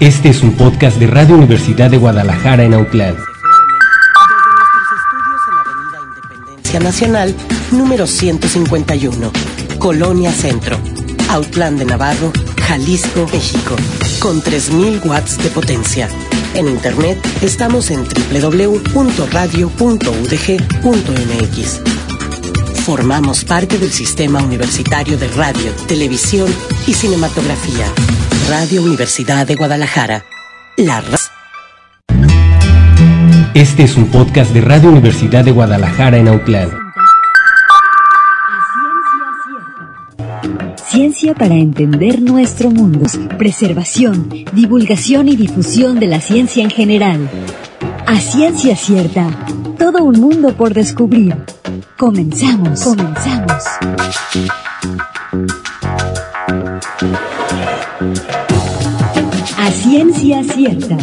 Este es un podcast de Radio Universidad de Guadalajara en Autlán. Desde nuestros estudios en Avenida Independencia Nacional, número 151, Colonia Centro, Autlán de Navarro, Jalisco, México, con 3000 watts de potencia. En internet estamos en www.radio.udg.mx. Formamos parte del Sistema Universitario de Radio, Televisión y Cinematografía. Radio Universidad de Guadalajara. Este es un podcast de Radio Universidad de Guadalajara en Autlán. Ciencia para entender nuestro mundo. Preservación, divulgación y difusión de la ciencia en general. A ciencia cierta, todo un mundo por descubrir. Comenzamos. A ciencia cierta.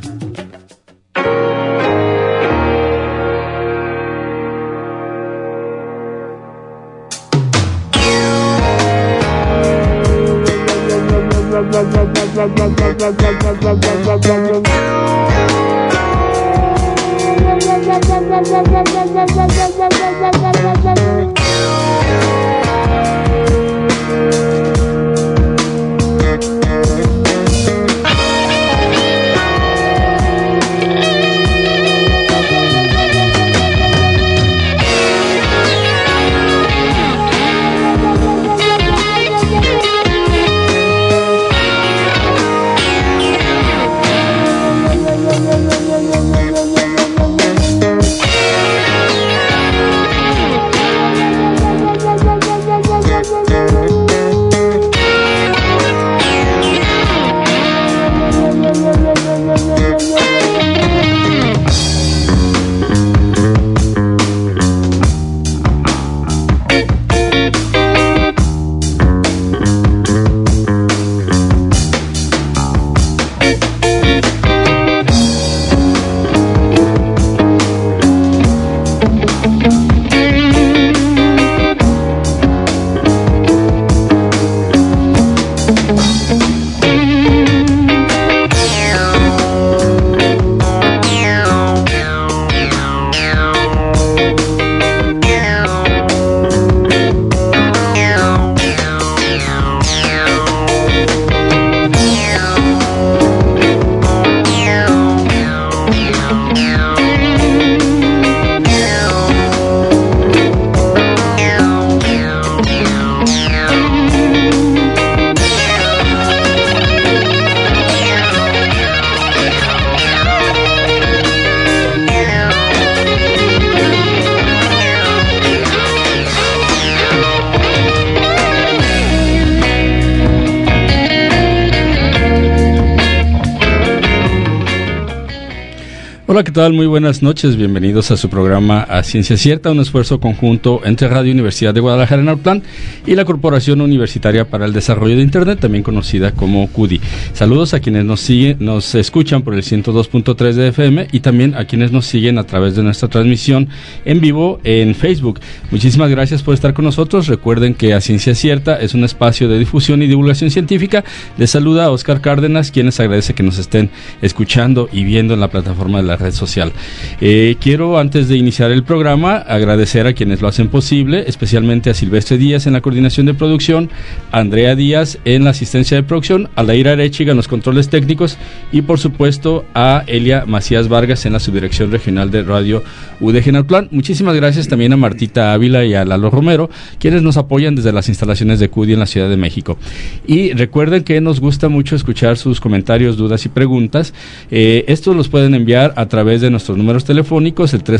Hola, ¿qué tal? Muy buenas noches, bienvenidos a su programa A Ciencia Cierta, un esfuerzo conjunto entre Radio Universidad de Guadalajara en Autlán y la Corporación Universitaria para el Desarrollo de Internet, también conocida como CUDI. Saludos a quienes nos escuchan por el 102.3 de FM y también a quienes nos siguen a través de nuestra transmisión en vivo en Facebook. Muchísimas gracias por estar con nosotros. Recuerden que A Ciencia Cierta es un espacio de difusión y divulgación científica. Les saluda a Oscar Cárdenas, quienes agradece que nos estén escuchando y viendo en la plataforma de la red social. Quiero, antes de iniciar el programa, agradecer a quienes lo hacen posible, especialmente a Silvestre Díaz en la coordinación de producción, a Andrea Díaz en la asistencia de producción, a Laira Arechiga en los controles técnicos y, por supuesto, a Elia Macías Vargas en la subdirección regional de Radio UDG en Autlán. Muchísimas gracias también a Martita Ávila y a Lalo Romero, quienes nos apoyan desde las instalaciones de CUDI en la Ciudad de México. Y recuerden que nos gusta mucho escuchar sus comentarios, dudas y preguntas. Estos los pueden enviar a través de nuestros números telefónicos, el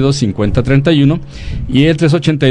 382-5031 y el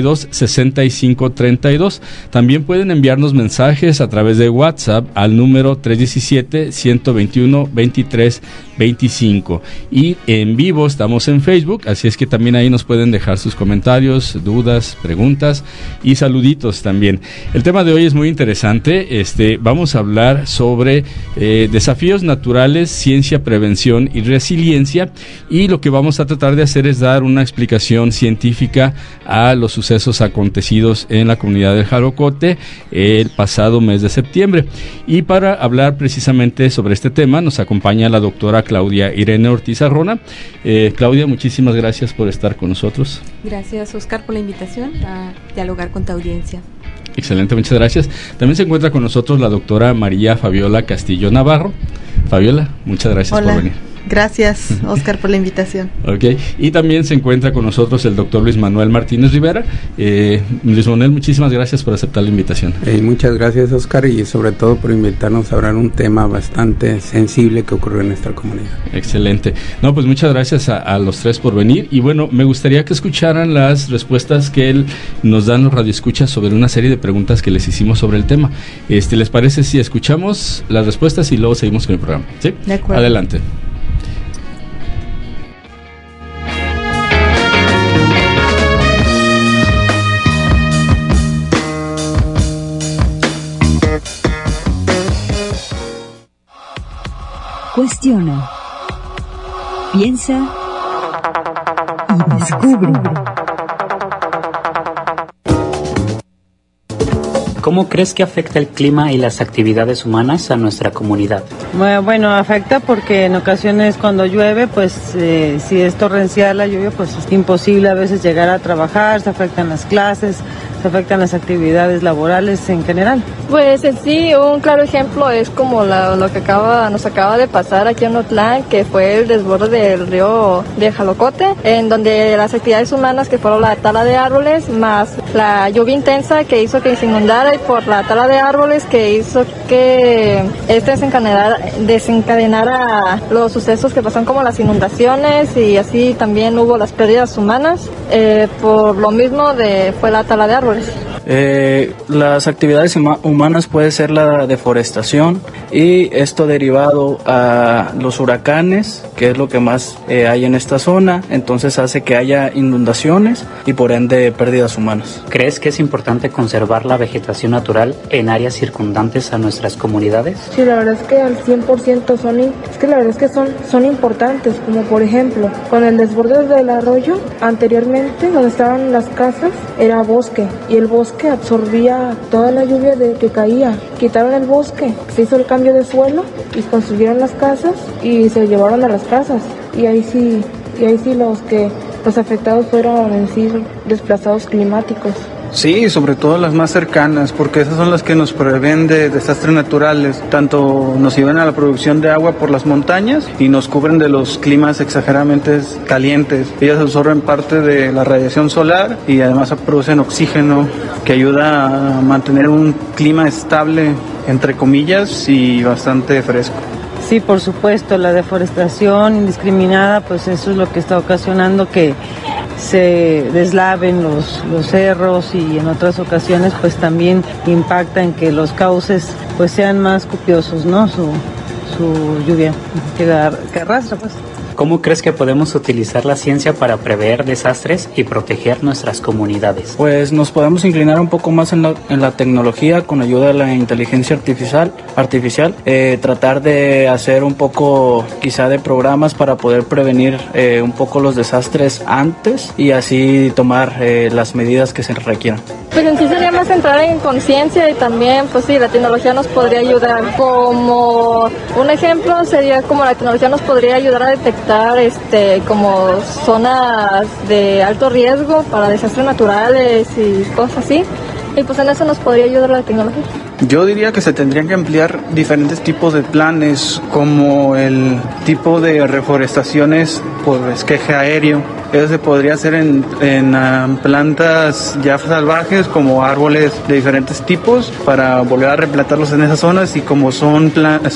382-6532. También pueden enviarnos mensajes a través de WhatsApp al número 317-121-23 25. Y en vivo estamos en Facebook, así es que también ahí nos pueden dejar sus comentarios, dudas, preguntas y saluditos también. El tema de hoy es muy interesante. Vamos a hablar sobre desafíos naturales, ciencia, prevención y resiliencia, y lo que vamos a tratar de hacer es dar una explicación científica a los sucesos acontecidos en la comunidad del Jalocote el pasado mes de septiembre. Y para hablar precisamente sobre este tema nos acompaña la doctora Claudia Irene Ortiz Arrona. Claudia, muchísimas gracias por estar con nosotros. Gracias, Oscar, por la invitación a dialogar con tu audiencia. Excelente, muchas gracias. También se encuentra con nosotros la doctora María Fabiola Castillo Navarro. Fabiola, muchas gracias por venir. Gracias, Oscar, por la invitación. Ok, y también se encuentra con nosotros el doctor Luis Manuel Martínez Rivera. Luis Manuel, muchísimas gracias por aceptar la invitación. Muchas gracias, Oscar, y sobre todo por invitarnos a hablar un tema bastante sensible que ocurrió en nuestra comunidad. Excelente. No, pues muchas gracias a los tres por venir, y bueno, me gustaría que escucharan las respuestas que nos dan los radioescuchas sobre una serie de preguntas que les hicimos sobre el tema. ¿Les parece si escuchamos las respuestas y luego seguimos con el programa? ¿Sí? De acuerdo. Adelante. Cuestiona, piensa y descubre. ¿Cómo crees que afecta el clima y las actividades humanas a nuestra comunidad? Bueno, afecta porque en ocasiones cuando llueve, pues si es torrencial la lluvia, pues es imposible a veces llegar a trabajar, se afectan las clases, se afectan las actividades laborales en general. Pues en sí, un claro ejemplo es como lo que nos acaba de pasar aquí en Otlán, que fue el desborde del río de Jalocote, en donde las actividades humanas, que fueron la tala de árboles, más la lluvia intensa que hizo que se inundara, y por la tala de árboles que hizo que desencadenara los sucesos que pasan como las inundaciones, y así también hubo las pérdidas humanas, por lo mismo fue la tala de árboles. Las actividades humanas puede ser la deforestación, y esto derivado a los huracanes, que es lo que más hay en esta zona, entonces hace que haya inundaciones y por ende pérdidas humanas. ¿Crees que es importante conservar la vegetación natural en áreas circundantes a nuestras comunidades? Sí, la verdad es que al 100% son importantes, como por ejemplo, con el desborde del arroyo, anteriormente donde estaban las casas era bosque, y el bosque absorbía toda la lluvia que caía. Quitaron el bosque, se hizo el cambio de suelo y construyeron las casas y se llevaron a las casas, y ahí sí los afectados fueron en sí desplazados climáticos. Sí, sobre todo las más cercanas, porque esas son las que nos prevén de desastres naturales. Tanto nos ayudan a la producción de agua por las montañas y nos cubren de los climas exageradamente calientes. Ellas absorben parte de la radiación solar y además producen oxígeno, que ayuda a mantener un clima estable, entre comillas, y bastante fresco. Sí, por supuesto, la deforestación indiscriminada, pues eso es lo que está ocasionando que se deslaven los cerros, y en otras ocasiones pues también impacta en que los cauces pues sean más copiosos, ¿no? Su lluvia que arrastra, pues. ¿Cómo crees que podemos utilizar la ciencia para prever desastres y proteger nuestras comunidades? Pues nos podemos inclinar un poco más en la tecnología con ayuda de la inteligencia artificial, tratar de hacer un poco quizá de programas para poder prevenir un poco los desastres antes y así tomar las medidas que se requieran. Pues en sí sería más entrar en conciencia, y también pues sí, la tecnología nos podría ayudar. Como un ejemplo sería como la tecnología nos podría ayudar a detectar como zonas de alto riesgo para desastres naturales y cosas así, y pues en eso nos podría ayudar la tecnología. Yo diría que se tendrían que ampliar diferentes tipos de planes, como el tipo de reforestaciones por esqueje aéreo. Eso se podría hacer en plantas ya salvajes, como árboles de diferentes tipos, para volver a replantarlos en esas zonas, y como son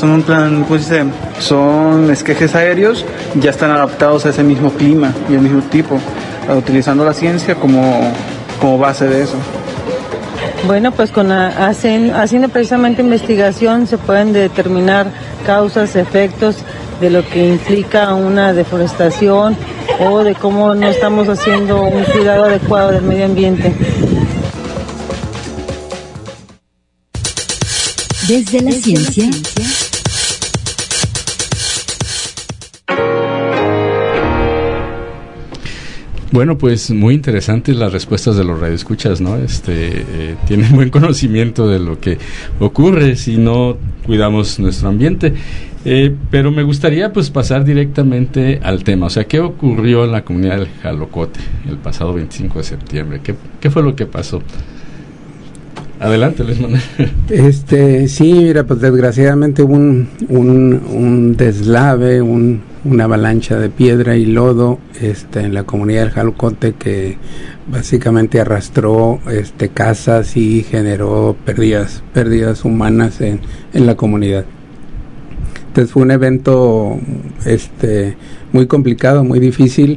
esquejes aéreos, ya están adaptados a ese mismo clima y el mismo tipo, utilizando la ciencia como base de eso. Bueno, pues haciendo precisamente investigación se pueden determinar causas, efectos de lo que implica una deforestación o de cómo no estamos haciendo un cuidado adecuado del medio ambiente. Desde la ciencia. Bueno, pues muy interesantes las respuestas de los radioescuchas, ¿no? Tienen buen conocimiento de lo que ocurre si no cuidamos nuestro ambiente. Pero me gustaría pues pasar directamente al tema. O sea, ¿qué ocurrió en la comunidad del Jalocote el pasado 25 de septiembre? ¿Qué fue lo que pasó? Adelante, Luis Manuel. Sí, mira, pues desgraciadamente hubo un deslave, una avalancha de piedra y lodo en la comunidad del Jalocote que básicamente arrastró casas y generó pérdidas humanas en la comunidad. Entonces fue un evento muy complicado, muy difícil,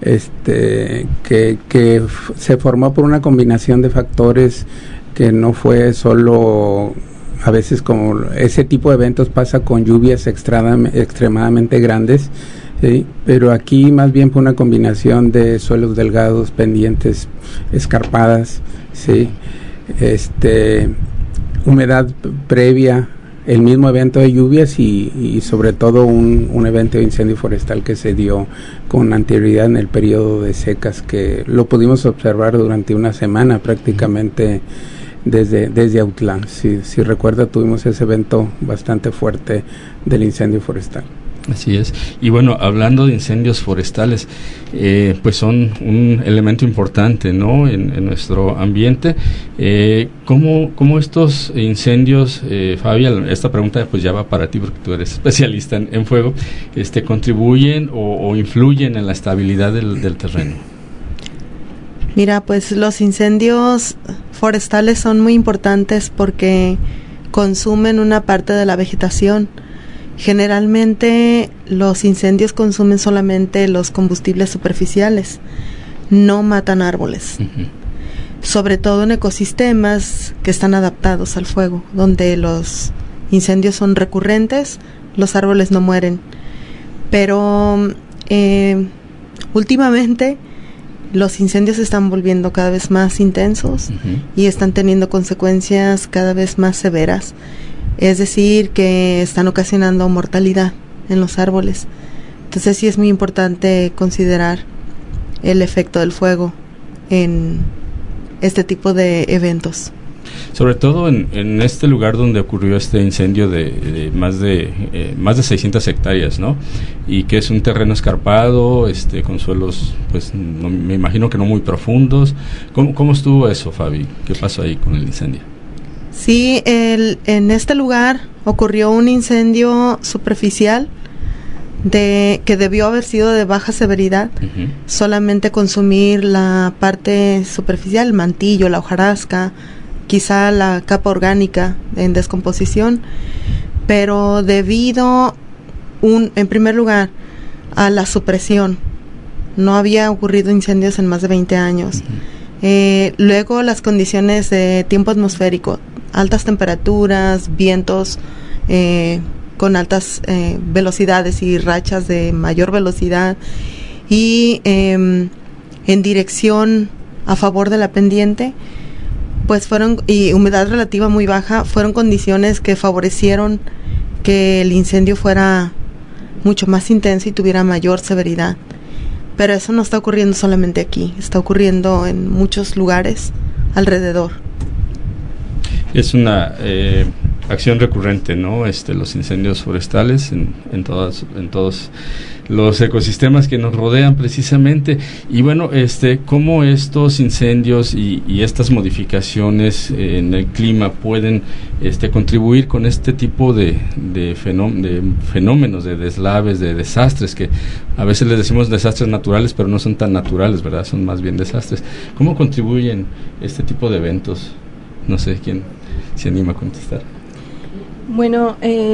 que se formó por una combinación de factores que no fue solo, a veces como ese tipo de eventos pasa con lluvias extremadamente grandes, ¿sí? Pero aquí más bien fue una combinación de suelos delgados, pendientes escarpadas, ¿sí? Humedad previa, el mismo evento de lluvias y sobre todo un evento de incendio forestal que se dio con anterioridad en el periodo de secas, que lo pudimos observar durante una semana prácticamente desde Autlán. Si recuerda, tuvimos ese evento bastante fuerte del incendio forestal. Así es. Y bueno, hablando de incendios forestales, pues son un elemento importante, ¿no?, en nuestro ambiente. ¿Cómo estos incendios, Fabi, esta pregunta pues ya va para ti porque tú eres especialista en fuego, contribuyen o influyen en la estabilidad del terreno? Mira, pues los incendios forestales son muy importantes porque consumen una parte de la vegetación. Generalmente los incendios consumen solamente los combustibles superficiales, no matan árboles. Uh-huh. Sobre todo en ecosistemas que están adaptados al fuego, donde los incendios son recurrentes, los árboles no mueren. Pero últimamente los incendios se están volviendo cada vez más intensos. Uh-huh. Y están teniendo consecuencias cada vez más severas. Es decir, que están ocasionando mortalidad en los árboles. Entonces sí es muy importante considerar el efecto del fuego en este tipo de eventos. Sobre todo en este lugar donde ocurrió este incendio de más de 600 hectáreas, ¿no? Y que es un terreno escarpado, con suelos, pues no, me imagino que no muy profundos. ¿Cómo estuvo eso, Fabi? ¿Qué pasó ahí con el incendio? Sí, en este lugar ocurrió un incendio superficial que debió haber sido de baja severidad. Uh-huh. Solamente consumir la parte superficial, el mantillo, la hojarasca, quizá la capa orgánica en descomposición, pero debido en primer lugar a la supresión, no había ocurrido incendios en más de 20 años. Uh-huh. Luego las condiciones de tiempo atmosférico, altas temperaturas, vientos con altas velocidades y rachas de mayor velocidad y en dirección a favor de la pendiente, pues y humedad relativa muy baja, fueron condiciones que favorecieron que el incendio fuera mucho más intenso y tuviera mayor severidad. Pero eso no está ocurriendo solamente aquí, está ocurriendo en muchos lugares alrededor. Es una acción recurrente, ¿no? Los incendios forestales en todos los ecosistemas que nos rodean precisamente. Y bueno, cómo estos incendios y estas modificaciones en el clima pueden contribuir con este tipo de fenómenos, de deslaves, de desastres, que a veces les decimos desastres naturales, pero no son tan naturales, ¿verdad? Son más bien desastres. ¿Cómo contribuyen este tipo de eventos? No sé quién se anima a contestar. Bueno,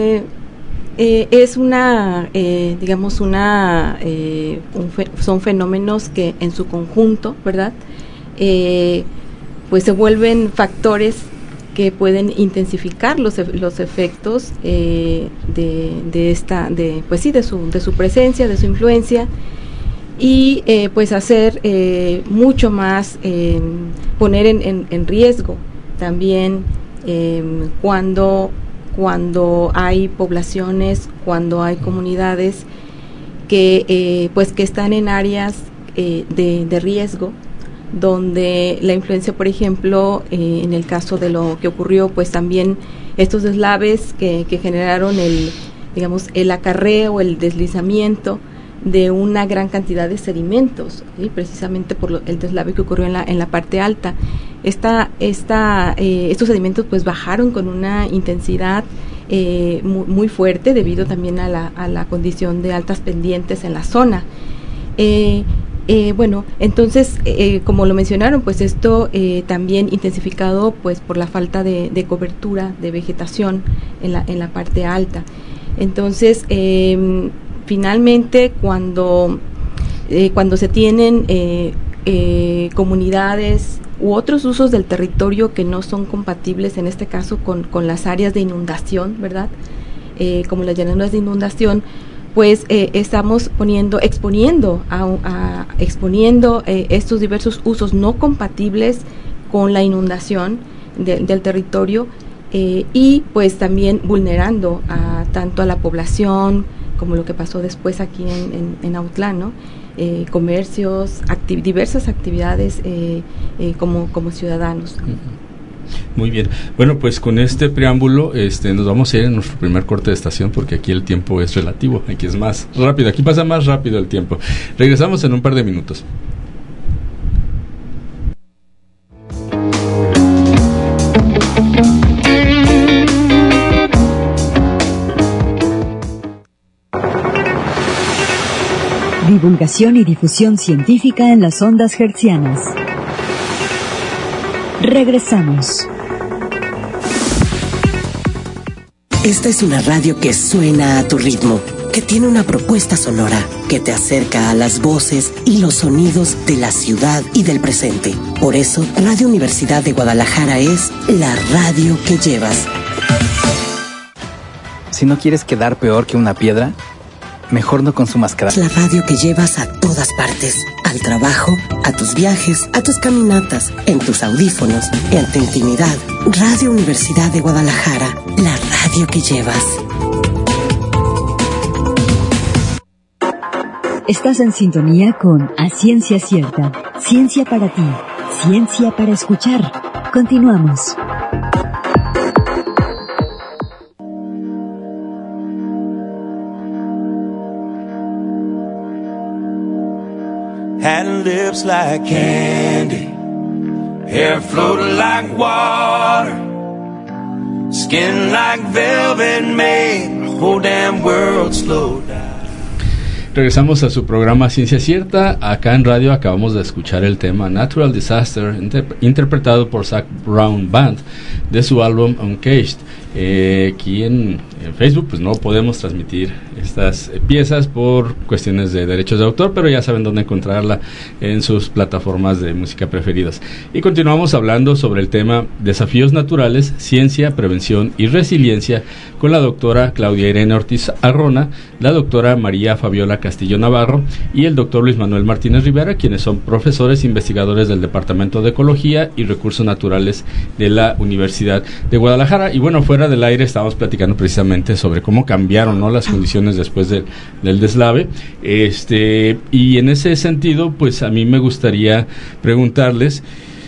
es son fenómenos que en su conjunto, ¿verdad? pues se vuelven factores que pueden intensificar los efectos de su presencia, de su influencia, y pues hacer mucho más, poner en riesgo también cuando hay poblaciones, cuando hay comunidades que están en áreas de riesgo, donde la influencia, por ejemplo, en el caso de lo que ocurrió, pues también estos deslaves que generaron el acarreo, el deslizamiento de una gran cantidad de sedimentos, ¿sí? Precisamente por el deslave que ocurrió en la parte alta. Estos sedimentos pues bajaron con una intensidad muy fuerte, debido también a la condición de altas pendientes en la zona. Entonces, como lo mencionaron, pues esto también intensificado pues por la falta de cobertura de vegetación en la parte alta. Entonces, finalmente, cuando se tienen comunidades u otros usos del territorio que no son compatibles, en este caso con las áreas de inundación, ¿verdad? Como las llanuras de inundación, pues estamos exponiendo estos diversos usos no compatibles con la inundación del territorio, y pues también vulnerando tanto a la población como lo que pasó después aquí en Autlán, ¿no? Comercios, diversas actividades como ciudadanos. Muy bien. Bueno, pues con este preámbulo nos vamos a ir en nuestro primer corte de estación, porque aquí el tiempo es relativo, aquí es más rápido, aquí pasa más rápido el tiempo. Regresamos en un par de minutos. Divulgación y difusión científica en las ondas hertzianas. Regresamos. Esta es una radio que suena a tu ritmo, que tiene una propuesta sonora, que te acerca a las voces y los sonidos de la ciudad y del presente. Por eso, Radio Universidad de Guadalajara es la radio que llevas. Si no quieres quedar peor que una piedra, mejor no consumas cada... Es la radio que llevas a todas partes, al trabajo, a tus viajes, a tus caminatas, en tus audífonos, en tu intimidad. Radio Universidad de Guadalajara, la radio que llevas. Estás en sintonía con A Ciencia Cierta, ciencia para ti, ciencia para escuchar. Continuamos. Had lips like candy, hair floating like water, skin like velvet made the whole damn world slow down. Regresamos a su programa Ciencia Cierta. Acá en radio acabamos de escuchar el tema Natural Disaster, interpretado por Zac Brown Band, de su álbum Uncaged. Aquí en Facebook pues no podemos transmitir estas piezas por cuestiones de derechos de autor, pero ya saben dónde encontrarla en sus plataformas de música preferidas. Y continuamos hablando sobre el tema Desafíos Naturales, Ciencia, Prevención y Resiliencia con la doctora Claudia Irene Ortiz Arrona, la doctora María Fabiola Castillo Navarro y el doctor Luis Manuel Martínez Rivera, quienes son profesores e investigadores del Departamento de Ecología y Recursos Naturales de la Universidad de Guadalajara. Y bueno, fuera del aire estábamos platicando precisamente sobre cómo cambiaron, ¿no?, las condiciones después del deslave, y en ese sentido pues a mí me gustaría preguntarles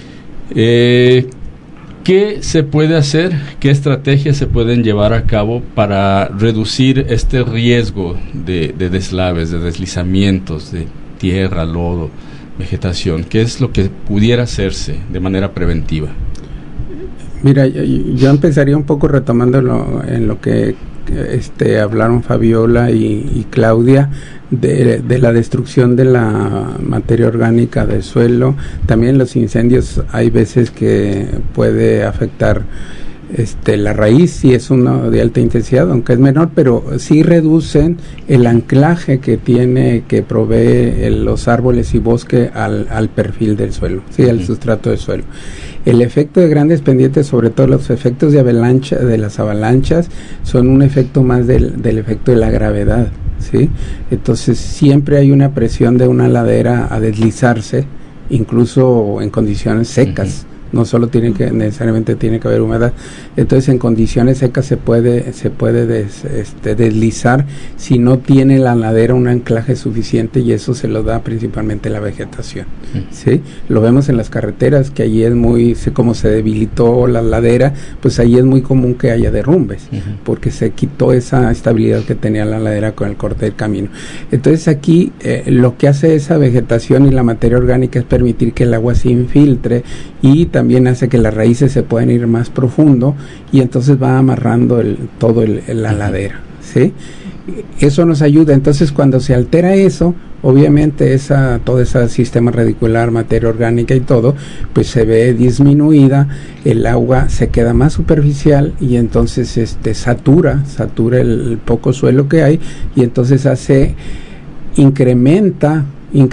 ¿qué se puede hacer, qué estrategias se pueden llevar a cabo para reducir este riesgo de deslaves, de deslizamientos de tierra, lodo, vegetación? ¿Qué es lo que pudiera hacerse de manera preventiva? Mira, yo empezaría un poco retomando en lo que hablaron Fabiola y Claudia de la destrucción de la materia orgánica del suelo. También los incendios hay veces que puede afectar La raíz sí es uno de alta intensidad, aunque es menor, pero sí reducen el anclaje que provee los árboles y bosque al perfil del suelo, sí, al sustrato del suelo. El efecto de grandes pendientes, sobre todo los efectos de avalancha, de las avalanchas, son un efecto más del efecto de la gravedad, ¿sí? Entonces siempre hay una presión de una ladera a deslizarse, incluso en condiciones secas. No solo necesariamente tiene que haber humedad. Entonces en condiciones secas se puede deslizar si no tiene la ladera un anclaje suficiente, y eso se lo da principalmente la vegetación, ¿sí? Lo vemos en las carreteras, que allí es como se debilitó la ladera, pues allí es muy común que haya derrumbes, porque se quitó esa estabilidad que tenía la ladera con el corte del camino. Entonces aquí lo que hace esa vegetación y la materia orgánica es permitir que el agua se infiltre, y también hace que las raíces se puedan ir más profundo, y entonces va amarrando la ladera, ¿sí? Eso nos ayuda. Entonces cuando se altera eso, obviamente todo ese sistema radicular, materia orgánica y todo, pues se ve disminuida, el agua se queda más superficial, y entonces satura el poco suelo que hay, y entonces incrementa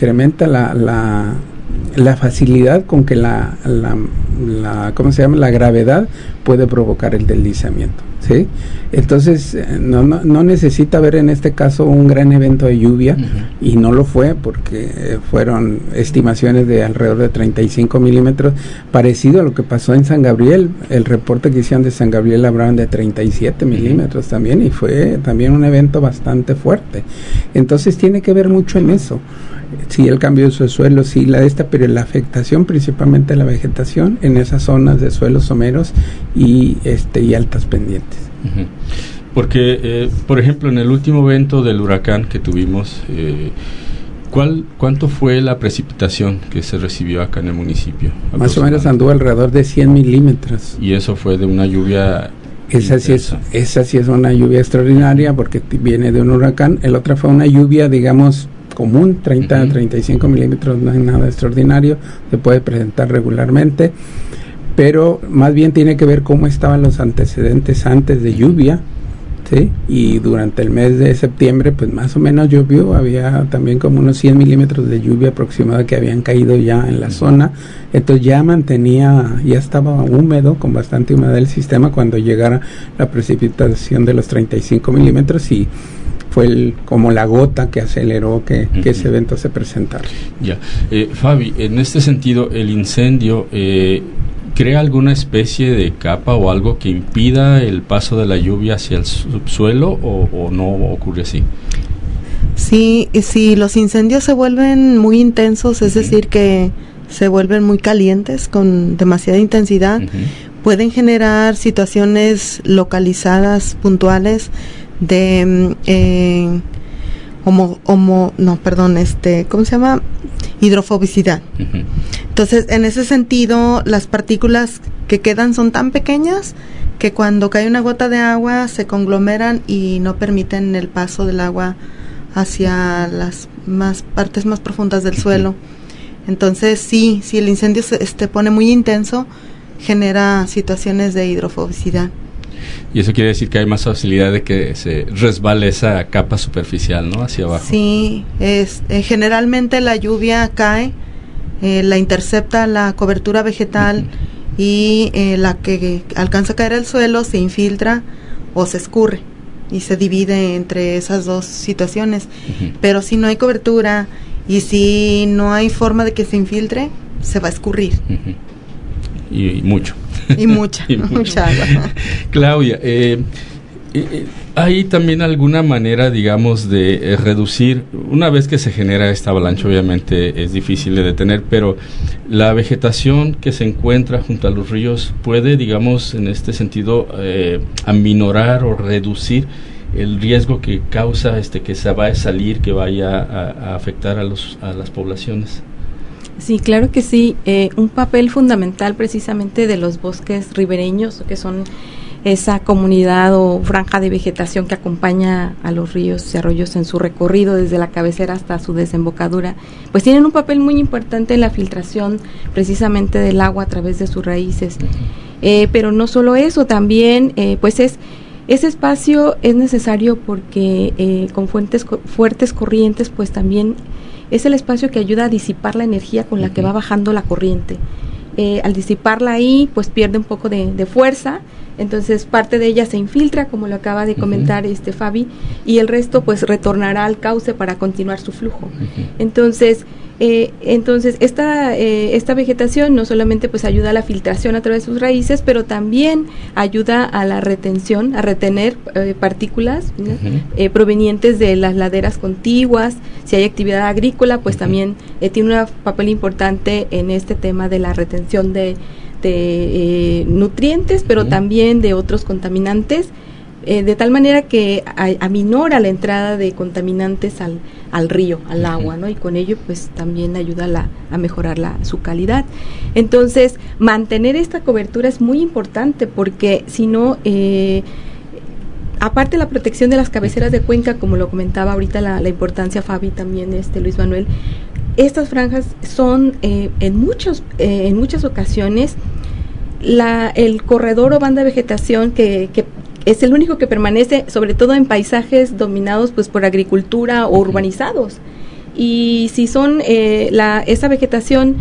la facilidad con que la gravedad puede provocar el deslizamiento, ¿sí? Entonces no necesita haber en este caso un gran evento de lluvia, y no lo fue, porque fueron estimaciones de alrededor de 35 milímetros, parecido a lo que pasó en San Gabriel. El reporte que hicieron de San Gabriel hablaban de 37 milímetros también, y fue también un evento bastante fuerte. Entonces tiene que ver mucho en eso. Sí, el cambio de su suelo, sí, pero la afectación principalmente a la vegetación en esas zonas de suelos someros y altas pendientes. Porque, por ejemplo, en el último evento del huracán que tuvimos, ¿cuánto fue la precipitación que se recibió acá en el municipio? Más o menos anduvo alrededor de 100 milímetros. Y eso fue de una lluvia... Esa sí es una lluvia extraordinaria, porque viene de un huracán. El otra fue una lluvia, digamos, común, 30 a 35 milímetros, no es nada extraordinario, se puede presentar regularmente, pero más bien tiene que ver cómo estaban los antecedentes antes de lluvia, ¿sí? Y durante el mes de septiembre, pues más o menos llovió, había también como unos 100 milímetros de lluvia aproximada que habían caído ya en la zona, entonces ya estaba húmedo, con bastante humedad el sistema cuando llegara la precipitación de los 35 milímetros, y fue como la gota que aceleró que ese evento se presentara. Ya, Fabi, en este sentido, el incendio crea alguna especie de capa o algo que impida el paso de la lluvia hacia el subsuelo, o no ocurre así? Sí, los incendios se vuelven muy intensos, es decir, que se vuelven muy calientes con demasiada intensidad, pueden generar situaciones localizadas, puntuales, de ¿cómo se llama? Hidrofobicidad. Entonces, en ese sentido, las partículas que quedan son tan pequeñas que cuando cae una gota de agua se conglomeran y no permiten el paso del agua hacia las partes más profundas del suelo. Entonces, si el incendio se pone muy intenso, genera situaciones de hidrofobicidad. Y eso quiere decir que hay más facilidad de que se resbale esa capa superficial, ¿no? Hacia abajo. Sí, generalmente la lluvia cae, la intercepta la cobertura vegetal, y la que alcanza a caer al suelo se infiltra o se escurre, y se divide entre esas dos situaciones. Pero si no hay cobertura y si no hay forma de que se infiltre, se va a escurrir. Y mucho. Y mucha agua. Claudia, ¿hay también alguna manera, digamos, de reducir, una vez que se genera esta avalancha, obviamente es difícil de detener, pero la vegetación que se encuentra junto a los ríos puede, digamos, en este sentido, aminorar o reducir el riesgo que causa que se vaya a salir, que vaya a afectar a las poblaciones? Sí, claro que sí. Un papel fundamental precisamente de los bosques ribereños, que son esa comunidad o franja de vegetación que acompaña a los ríos y arroyos en su recorrido desde la cabecera hasta su desembocadura, pues tienen un papel muy importante en la filtración precisamente del agua a través de sus raíces. Pero no solo eso, también pues ese espacio es necesario porque con fuertes corrientes pues también es el espacio que ayuda a disipar la energía con la que va bajando la corriente. Al disiparla ahí pues pierde un poco de fuerza, entonces parte de ella se infiltra, como lo acaba de comentar Fabi, y el resto pues retornará al cauce para continuar su flujo. Entonces esta vegetación no solamente pues ayuda a la filtración a través de sus raíces, pero también ayuda a la retención, a retener partículas provenientes de las laderas contiguas. Si hay actividad agrícola, pues también tiene un papel importante en este tema de la retención de nutrientes, pero también de otros contaminantes, de tal manera que aminora la entrada de contaminantes al río, al agua, ¿no? Y con ello pues también ayuda a mejorar su calidad. Entonces, mantener esta cobertura es muy importante porque si no, aparte de la protección de las cabeceras de cuenca, como lo comentaba ahorita la importancia Fabi, también Luis Manuel, estas franjas son en muchas ocasiones el corredor o banda de vegetación que es el único que permanece, sobre todo en paisajes dominados pues por agricultura o urbanizados. Y si son esa vegetación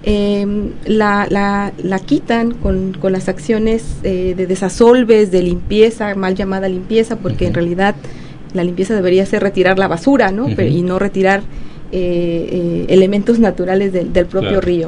la quitan con las acciones de desasolves, de limpieza, mal llamada limpieza, porque en realidad la limpieza debería ser retirar la basura, ¿no? Y no retirar elementos naturales del propio río.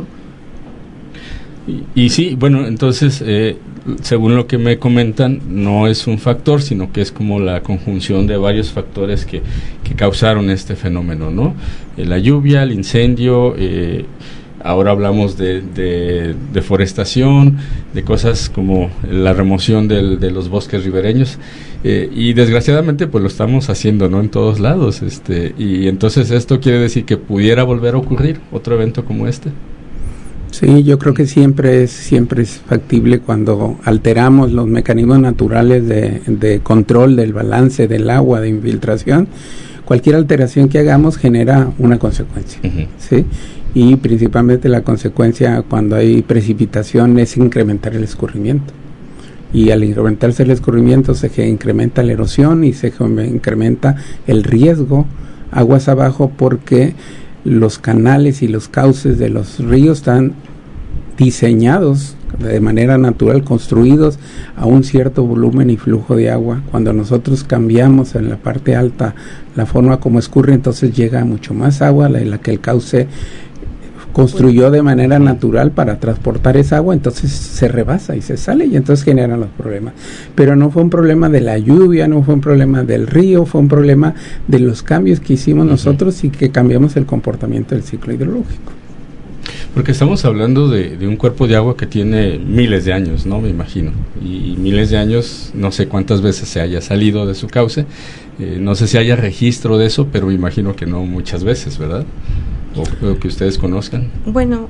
Y sí, bueno, entonces, según lo que me comentan, no es un factor, sino que es como la conjunción de varios factores que causaron este fenómeno, ¿no? La lluvia, el incendio, ahora hablamos de deforestación, de cosas como la remoción de los bosques ribereños, y desgraciadamente pues lo estamos haciendo, ¿no? En todos lados, y entonces esto quiere decir que pudiera volver a ocurrir otro evento como este. Sí, yo creo que siempre es factible cuando alteramos los mecanismos naturales de control del balance del agua, de infiltración. Cualquier alteración que hagamos genera una consecuencia, ¿sí? Y principalmente la consecuencia cuando hay precipitación es incrementar el escurrimiento. Y al incrementarse el escurrimiento se incrementa la erosión y se incrementa el riesgo aguas abajo, porque los canales y los cauces de los ríos están diseñados de manera natural, construidos a un cierto volumen y flujo de agua. Cuando nosotros cambiamos en la parte alta la forma como escurre, entonces llega mucho más agua, la que el cauce construyó de manera natural para transportar esa agua, entonces se rebasa y se sale, y entonces generan los problemas. Pero no fue un problema de la lluvia, no fue un problema del río, fue un problema de los cambios que hicimos nosotros y que cambiamos el comportamiento del ciclo hidrológico. Porque estamos hablando de un cuerpo de agua que tiene miles de años, ¿no? Me imagino. Y miles de años, no sé cuántas veces se haya salido de su cauce, no sé si haya registro de eso, pero me imagino que no muchas veces, ¿verdad? O que ustedes conozcan. Bueno,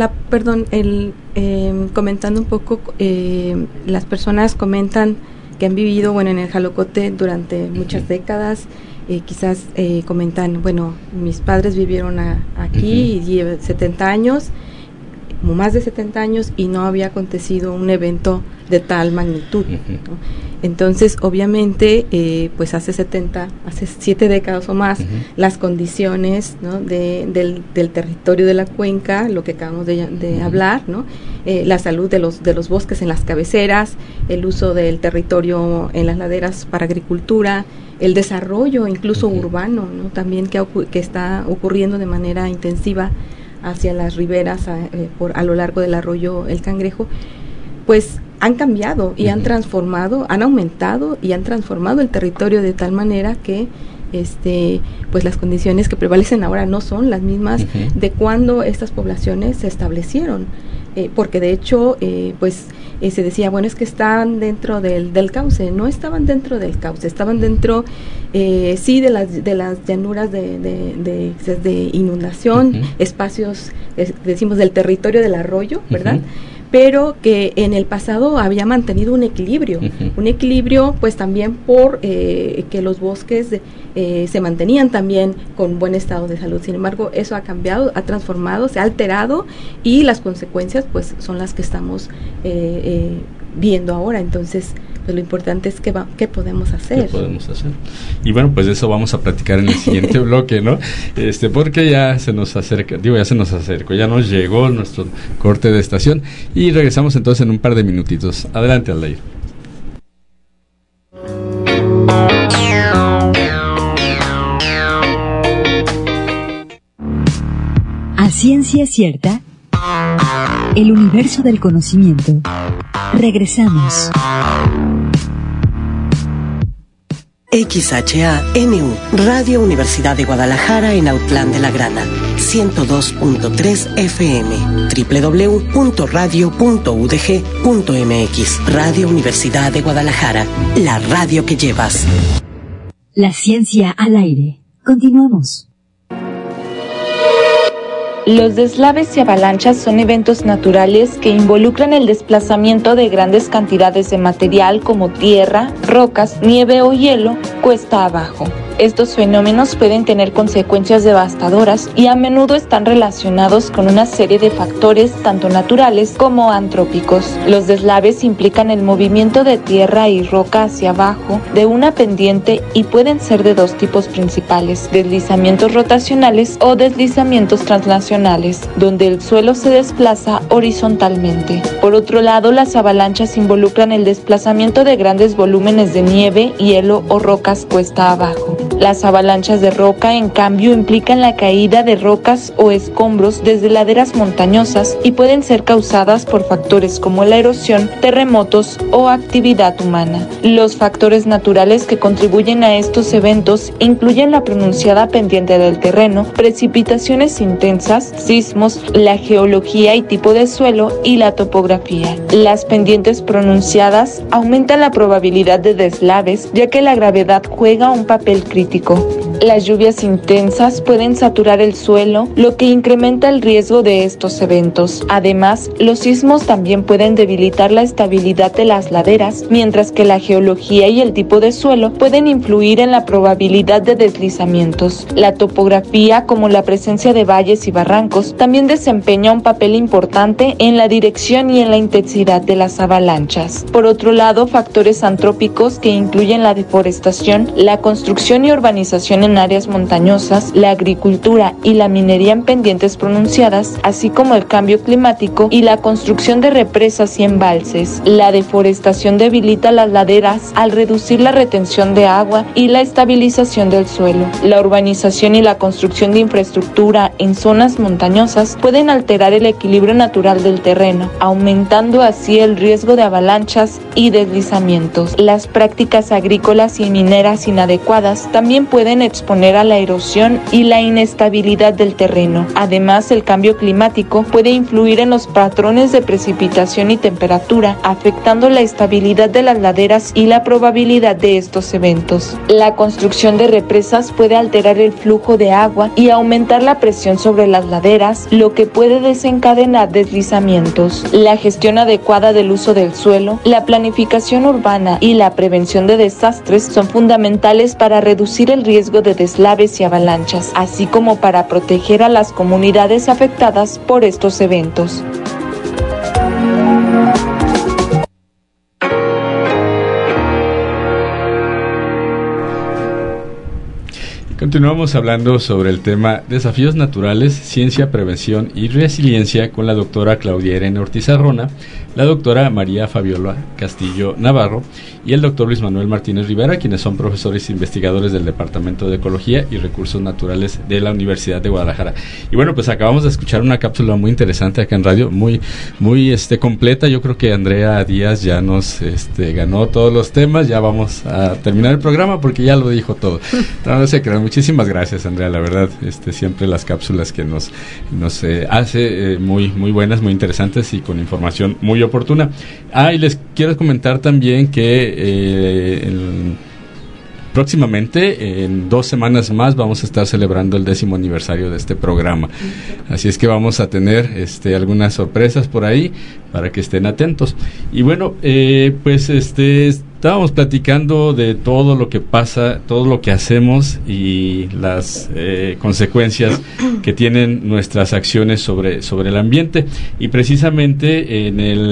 comentando un poco, las personas comentan que han vivido, en el Jalocote durante muchas décadas. Quizás comentan, mis padres vivieron aquí y 70 años, más de 70 años, y no había acontecido un evento de tal magnitud, ¿no? Entonces, obviamente, pues hace 7 décadas o más, las condiciones, ¿no? del territorio de la cuenca, lo que acabamos de hablar, ¿no? La salud de los bosques en las cabeceras, el uso del territorio en las laderas para agricultura, el desarrollo incluso urbano, ¿no? También que está ocurriendo de manera intensiva hacia las riberas a lo largo del arroyo El Cangrejo, pues han cambiado y han transformado, han aumentado y han transformado el territorio de tal manera que pues las condiciones que prevalecen ahora no son las mismas de cuando estas poblaciones se establecieron, porque de hecho se decía, es que están dentro del cauce. No estaban dentro del cauce, estaban dentro sí de las llanuras de inundación, espacios, decimos, del territorio del arroyo, ¿verdad? pero que en el pasado había mantenido un equilibrio, pues también por que los bosques se mantenían también con buen estado de salud. Sin embargo, eso ha cambiado, ha transformado, se ha alterado, y las consecuencias pues son las que estamos viendo ahora. Entonces, pues lo importante es qué podemos hacer. ¿Qué podemos hacer? Y bueno, pues de eso vamos a platicar en el siguiente bloque, ¿no? Porque ya se nos acercó, ya nos llegó nuestro corte de estación, y regresamos entonces en un par de minutitos. Adelante, Aldair. A ciencia cierta, el universo del conocimiento. Regresamos. XHANU, Radio Universidad de Guadalajara en Autlán de la Grana, 102.3 FM, www.radio.udg.mx. Radio Universidad de Guadalajara, la radio que llevas. La ciencia al aire. Continuamos. Los deslaves y avalanchas son eventos naturales que involucran el desplazamiento de grandes cantidades de material como tierra, rocas, nieve o hielo, cuesta abajo. Estos fenómenos pueden tener consecuencias devastadoras y a menudo están relacionados con una serie de factores tanto naturales como antrópicos. Los deslaves implican el movimiento de tierra y roca hacia abajo de una pendiente y pueden ser de dos tipos principales: deslizamientos rotacionales o deslizamientos translacionales, donde el suelo se desplaza horizontalmente. Por otro lado, las avalanchas involucran el desplazamiento de grandes volúmenes de nieve, hielo o rocas cuesta abajo. Las avalanchas de roca, en cambio, implican la caída de rocas o escombros desde laderas montañosas y pueden ser causadas por factores como la erosión, terremotos o actividad humana. Los factores naturales que contribuyen a estos eventos incluyen la pronunciada pendiente del terreno, precipitaciones intensas, sismos, la geología y tipo de suelo y la topografía. Las pendientes pronunciadas aumentan la probabilidad de deslaves, ya que la gravedad juega un papel crítico. Las lluvias intensas pueden saturar el suelo, lo que incrementa el riesgo de estos eventos. Además, los sismos también pueden debilitar la estabilidad de las laderas, mientras que la geología y el tipo de suelo pueden influir en la probabilidad de deslizamientos. La topografía, como la presencia de valles y barrancos, también desempeña un papel importante en la dirección y en la intensidad de las avalanchas. Por otro lado, factores antrópicos que incluyen la deforestación, la construcción y urbanización en áreas montañosas, la agricultura y la minería en pendientes pronunciadas, así como el cambio climático y la construcción de represas y embalses. La deforestación debilita las laderas al reducir la retención de agua y la estabilización del suelo. La urbanización y la construcción de infraestructura en zonas montañosas pueden alterar el equilibrio natural del terreno, aumentando así el riesgo de avalanchas y deslizamientos. Las prácticas agrícolas y mineras inadecuadas también pueden exponer a la erosión y la inestabilidad del terreno. Además, el cambio climático puede influir en los patrones de precipitación y temperatura, afectando la estabilidad de las laderas y la probabilidad de estos eventos. La construcción de represas puede alterar el flujo de agua y aumentar la presión sobre las laderas, lo que puede desencadenar deslizamientos. La gestión adecuada del uso del suelo, la planificación urbana y la prevención de desastres son fundamentales para reducir el riesgo de deslaves y avalanchas, así como para proteger a las comunidades afectadas por estos eventos. Continuamos hablando sobre el tema Desafíos Naturales, Ciencia, Prevención y Resiliencia con la doctora Claudia Irene Ortiz Arrona, la doctora María Fabiola Castillo Navarro y el doctor Luis Manuel Martínez Rivera, quienes son profesores e investigadores del Departamento de Ecología y Recursos Naturales de la Universidad de Guadalajara. Y bueno, pues acabamos de escuchar una cápsula muy interesante acá en radio, muy completa. Yo creo que Andrea Díaz ya nos ganó todos los temas. Ya vamos a terminar el programa porque ya lo dijo todo. No se crean. Muchísimas gracias, Andrea, la verdad, siempre las cápsulas que nos hace muy buenas, muy interesantes y con información muy oportuna. Y les quiero comentar también que próximamente, en 2 semanas más, vamos a estar celebrando el 10º aniversario de este programa. Así es que vamos a tener algunas sorpresas por ahí para que estén atentos. Y bueno, estábamos platicando de todo lo que pasa, todo lo que hacemos y las consecuencias que tienen nuestras acciones sobre el ambiente. Y precisamente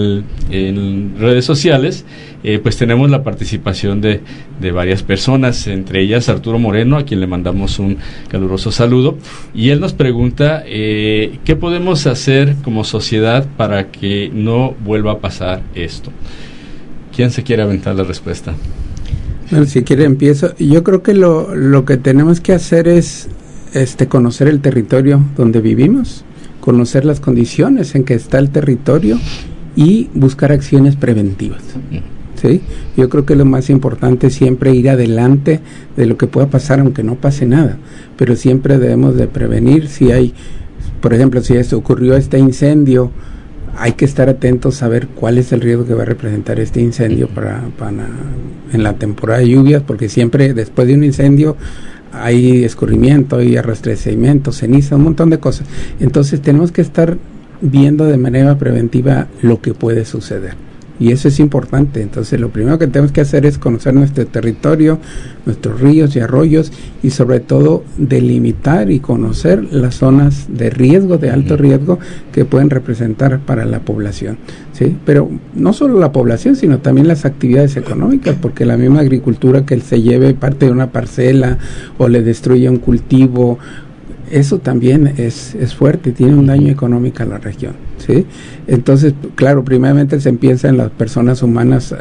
en redes sociales pues tenemos la participación de varias personas, entre ellas Arturo Moreno, a quien le mandamos un caluroso saludo, y él nos pregunta ¿qué podemos hacer como sociedad para que no vuelva a pasar esto? ¿Quién se quiere aventar la respuesta? Bueno, si quiere empiezo. Yo creo que lo que tenemos que hacer es conocer el territorio donde vivimos, conocer las condiciones en que está el territorio y buscar acciones preventivas. ¿Sí? Yo creo que lo más importante es siempre ir adelante de lo que pueda pasar, aunque no pase nada, pero siempre debemos de prevenir. Si hay, por ejemplo, si ocurrió este incendio, hay que estar atentos a ver cuál es el riesgo que va a representar este incendio para en la temporada de lluvias, porque siempre después de un incendio hay escurrimiento, hay arrastrecimiento, ceniza, un montón de cosas. Entonces tenemos que estar viendo de manera preventiva lo que puede suceder. Y eso es importante. Entonces lo primero que tenemos que hacer es conocer nuestro territorio, nuestros ríos y arroyos, y sobre todo delimitar y conocer las zonas de riesgo, de alto riesgo, que pueden representar para la población, ¿sí? Pero no solo la población, sino también las actividades económicas, porque la misma agricultura que se lleve parte de una parcela o le destruye un cultivo, eso también es fuerte, tiene un daño económico a la región, ¿sí? Entonces, claro, primeramente se empieza en las personas humanas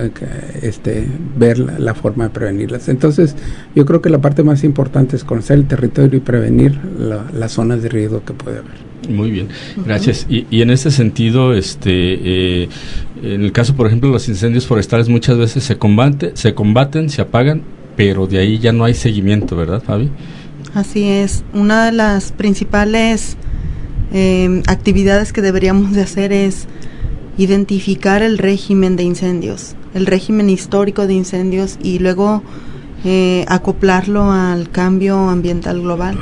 ver la forma de prevenirlas. Entonces, yo creo que la parte más importante es conocer el territorio y prevenir las zonas de riesgo que puede haber. Muy bien, gracias. Y en este sentido, en el caso, por ejemplo, de los incendios forestales, muchas veces se combaten, se apagan, pero de ahí ya no hay seguimiento, ¿verdad, Fabi? Así es. Una de las principales actividades que deberíamos de hacer es identificar el régimen de incendios, el régimen histórico de incendios, y luego acoplarlo al cambio ambiental global.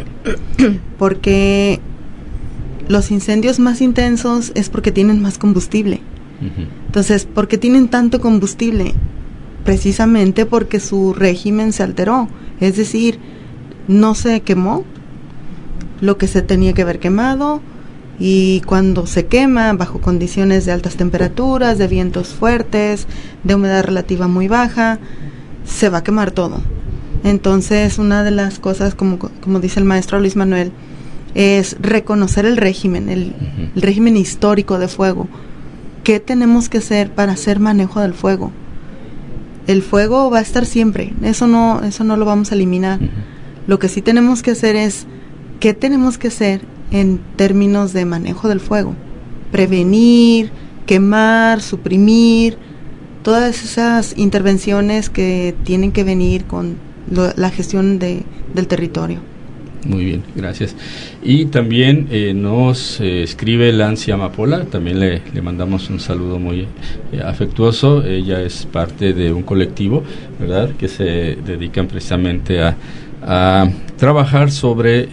Porque los incendios más intensos es porque tienen más combustible. Entonces, ¿por qué tienen tanto combustible? Precisamente porque su régimen se alteró. Es decir, no se quemó lo que se tenía que haber quemado, y cuando se quema bajo condiciones de altas temperaturas, de vientos fuertes, de humedad relativa muy baja, se va a quemar todo. Entonces, una de las cosas, como dice el maestro Luis Manuel, es reconocer el régimen, el régimen histórico de fuego. ¿Qué tenemos que hacer para hacer manejo del fuego? El fuego va a estar siempre, eso no lo vamos a eliminar. Lo que sí tenemos que hacer es, ¿qué tenemos que hacer en términos de manejo del fuego? Prevenir, quemar, suprimir, todas esas intervenciones que tienen que venir con la gestión del territorio. Muy bien, gracias. Y también nos escribe Lancia Amapola, también le mandamos un saludo muy afectuoso. Ella es parte de un colectivo, ¿verdad?, que se dedican precisamente a trabajar sobre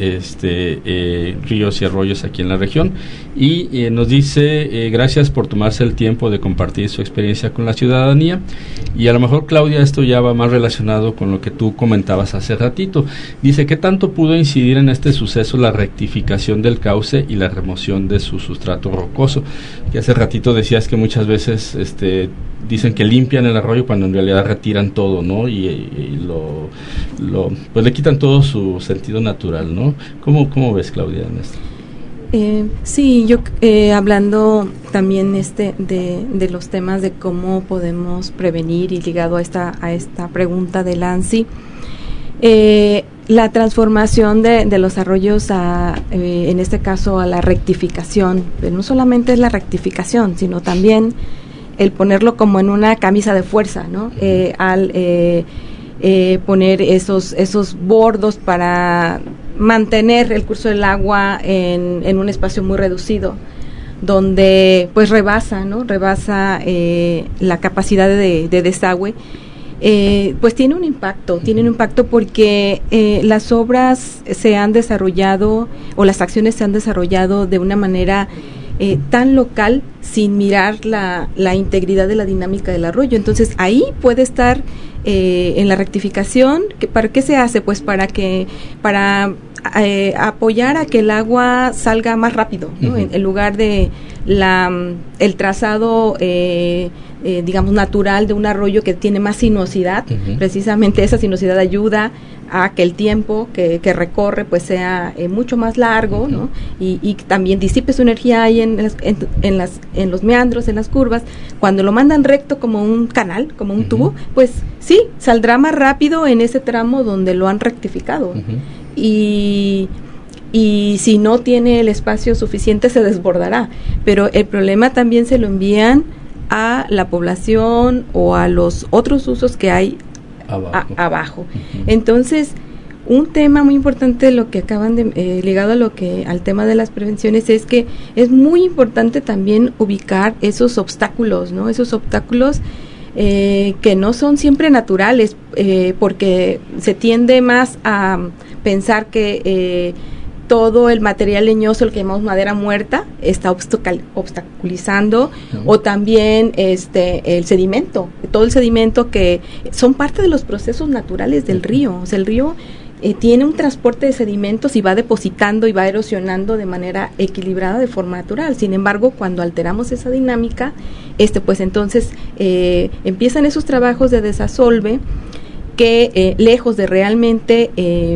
ríos y arroyos aquí en la región, y nos dice gracias por tomarse el tiempo de compartir su experiencia con la ciudadanía. Y a lo mejor, Claudia, esto ya va más relacionado con lo que tú comentabas hace ratito. Dice, ¿qué tanto pudo incidir en este suceso la rectificación del cauce y la remoción de su sustrato rocoso? Que hace ratito decías que muchas veces dicen que limpian el arroyo cuando en realidad retiran todo, ¿no? Y pues le quitan todo su sentido natural, ¿no? ¿Cómo ves, Claudia, en esto? Sí, yo hablando también de los temas de cómo podemos prevenir, y ligado a esta pregunta de Lancy, la transformación de los arroyos en este caso a la rectificación, pero no solamente es la rectificación, sino también el ponerlo como en una camisa de fuerza, ¿no? Al poner esos bordos para mantener el curso del agua en un espacio muy reducido, donde pues rebasa la capacidad de desagüe. pues tiene un impacto porque las obras se han desarrollado o las acciones se han desarrollado de una manera tan local sin mirar la integridad de la dinámica del arroyo. Entonces ahí puede estar en la rectificación. ¿Para qué se hace? Pues para apoyar a que el agua salga más rápido, ¿no? En lugar de el trazado digamos natural de un arroyo que tiene más sinuosidad. Precisamente esa sinuosidad ayuda a que el tiempo que recorre pues sea mucho más largo, ¿no? Y también disipe su energía ahí en los meandros, en las curvas. Cuando lo mandan recto como un canal, como un tubo, pues sí, saldrá más rápido en ese tramo donde lo han rectificado. Y si no tiene el espacio suficiente se desbordará, pero el problema también se lo envían a la población o a los otros usos que hay abajo. Entonces, un tema muy importante lo que acaban de ligado al tema de las prevenciones es que es muy importante también ubicar esos obstáculos, ¿no? Esos obstáculos que no son siempre naturales, porque se tiende más a pensar que todo el material leñoso, el que llamamos madera muerta, está obstaculizando, o también el sedimento, todo el sedimento que son parte de los procesos naturales del río. O sea, el río tiene un transporte de sedimentos y va depositando y va erosionando de manera equilibrada de forma natural. Sin embargo, cuando alteramos esa dinámica, pues entonces empiezan esos trabajos de desasolve que lejos de realmente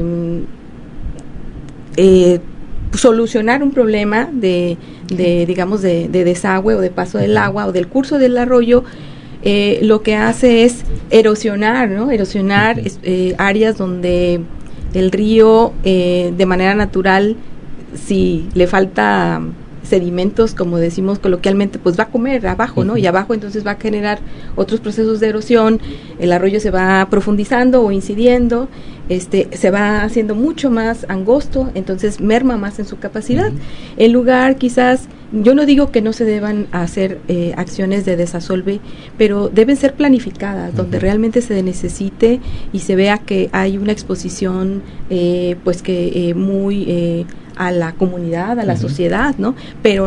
solucionar un problema de desagüe o de paso del agua o del curso del arroyo, lo que hace es erosionar, ¿no? Erosionar áreas donde el río de manera natural, si le falta sedimentos, como decimos coloquialmente, pues va a comer abajo, ¿no? Y abajo entonces va a generar otros procesos de erosión, el arroyo se va profundizando o incidiendo, se va haciendo mucho más angosto, entonces merma más en su capacidad. En lugar, quizás, yo no digo que no se deban hacer acciones de desasolve, pero deben ser planificadas, donde realmente se necesite y se vea que hay una exposición, pues que muy a la comunidad, a la sociedad, ¿no? Pero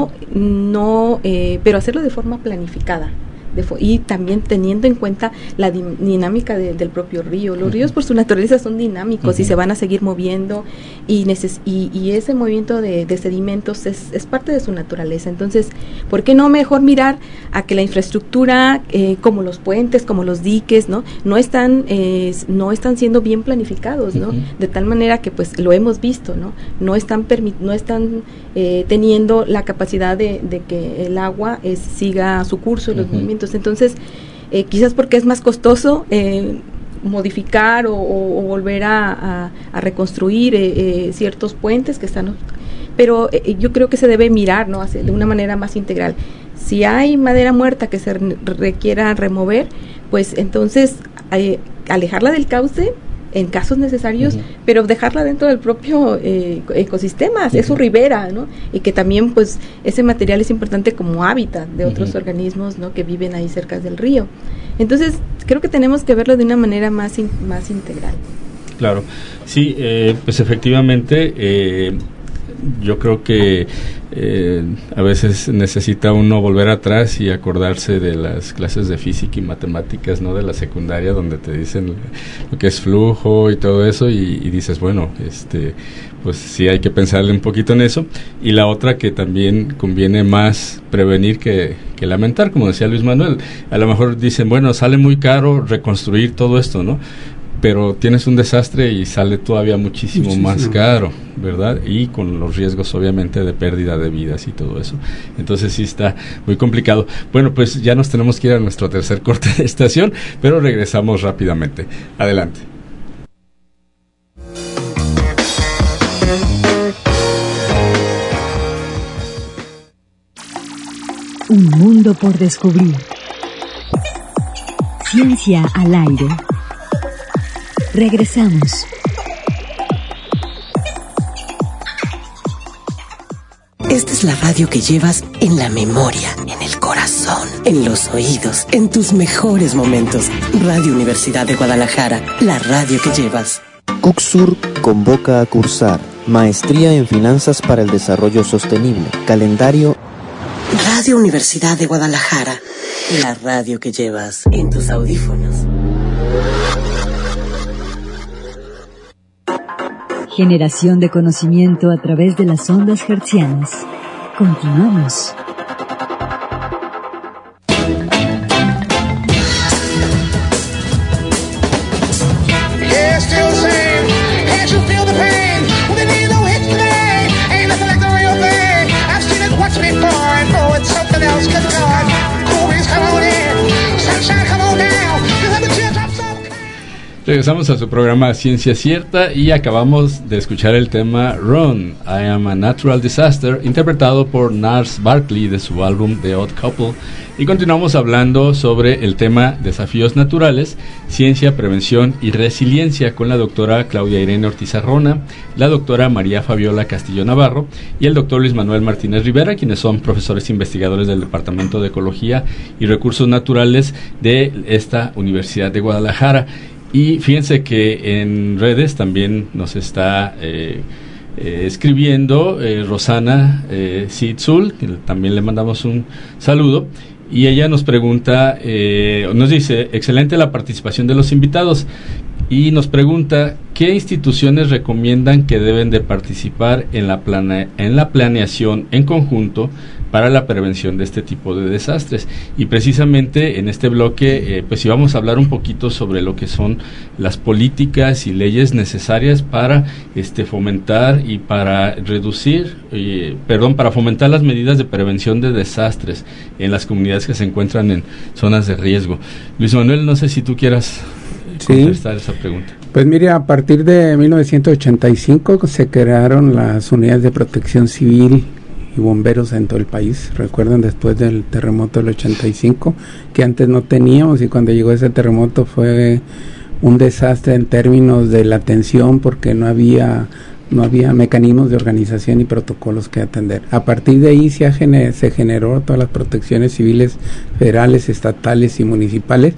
pero hacerlo de forma planificada. Y también teniendo en cuenta la dinámica del propio río. Los ríos por su naturaleza son dinámicos y se van a seguir moviendo y ese movimiento de sedimentos es parte de su naturaleza. Entonces, ¿por qué no mejor mirar a que la infraestructura, como los puentes, como los diques, no están siendo bien planificados, ¿no? De tal manera que pues lo hemos visto, no están teniendo la capacidad de que el agua siga su curso y los movimientos. Entonces, quizás porque es más costoso modificar o volver a reconstruir ciertos puentes que están, pero yo creo que se debe mirar, ¿no? De una manera más integral. Si hay madera muerta que se requiera remover, pues entonces alejarla del cauce en casos necesarios, pero dejarla dentro del propio ecosistema, es su ribera, ¿no? Y que también pues ese material es importante como hábitat de otros organismos, ¿no? Que viven ahí cerca del río. Entonces creo que tenemos que verlo de una manera más integral. Claro, sí, pues efectivamente yo creo que a veces necesita uno volver atrás y acordarse de las clases de física y matemáticas, ¿no? De la secundaria, donde te dicen lo que es flujo y todo eso, y dices, bueno, pues sí hay que pensarle un poquito en eso. Y la otra, que también conviene más prevenir que lamentar, como decía Luis Manuel. A lo mejor dicen, bueno, sale muy caro reconstruir todo esto, ¿no? Pero tienes un desastre y sale todavía muchísimo más caro, ¿verdad? Y con los riesgos, obviamente, de pérdida de vidas y todo eso. Entonces sí está muy complicado. Bueno, pues ya nos tenemos que ir a nuestro tercer corte de estación, pero regresamos rápidamente. Adelante. Un mundo por descubrir. Ciencia al aire. Regresamos. Esta es la radio que llevas en la memoria, en el corazón. en los oídos, en tus mejores momentos. Radio Universidad de Guadalajara, la radio que llevas. Cucsur convoca a cursar Maestría en Finanzas para el Desarrollo Sostenible. Calendario. Radio Universidad de Guadalajara, la radio que llevas en tus audífonos. Generación de conocimiento a través de las ondas hertzianas. Continuamos. Regresamos a su programa Ciencia Cierta y acabamos de escuchar el tema Run, I Am a Natural Disaster, interpretado por Gnarls Barkley de su álbum The Odd Couple. Y continuamos hablando sobre el tema Desafíos Naturales, Ciencia, Prevención y Resiliencia con la doctora Claudia Irene Ortiz Arrona, la doctora María Fabiola Castillo Navarro y el doctor Luis Manuel Martínez Rivera, quienes son profesores investigadores del Departamento de Ecología y Recursos Naturales de esta Universidad de Guadalajara. Y fíjense que en redes también nos está escribiendo Rosana Sitzul, que también le mandamos un saludo, y ella nos pregunta, nos dice, excelente la participación de los invitados, y nos pregunta, ¿qué instituciones recomiendan que deben de participar en la planeación en conjunto para la prevención de este tipo de desastres? Y precisamente en este bloque pues íbamos a hablar un poquito sobre lo que son las políticas y leyes necesarias para fomentar y para para fomentar las medidas de prevención de desastres en las comunidades que se encuentran en zonas de riesgo. Luis Manuel, no sé si tú quieras contestar esa pregunta. Pues mire, a partir de 1985 se crearon las unidades de protección civil y bomberos en todo el país. Recuerdan, después del terremoto del 85, que antes no teníamos, y cuando llegó ese terremoto fue un desastre en términos de la atención, porque no había mecanismos de organización y protocolos que atender. A partir de ahí se generó todas las protecciones civiles federales, estatales y municipales,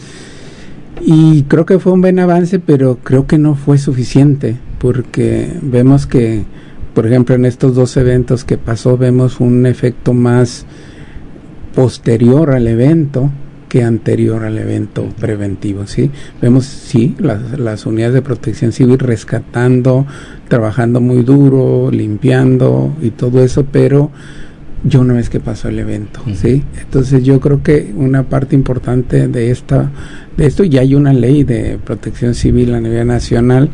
y creo que fue un buen avance, pero creo que no fue suficiente, porque vemos que, por ejemplo, en estos dos eventos que pasó, vemos un efecto más posterior al evento que anterior al evento preventivo, ¿sí? Vemos, sí, las unidades de protección civil rescatando, trabajando muy duro, limpiando y todo eso, pero yo una vez que pasó el evento, ¿sí? Entonces yo creo que una parte importante de esto, ya hay una ley de protección civil a nivel nacional.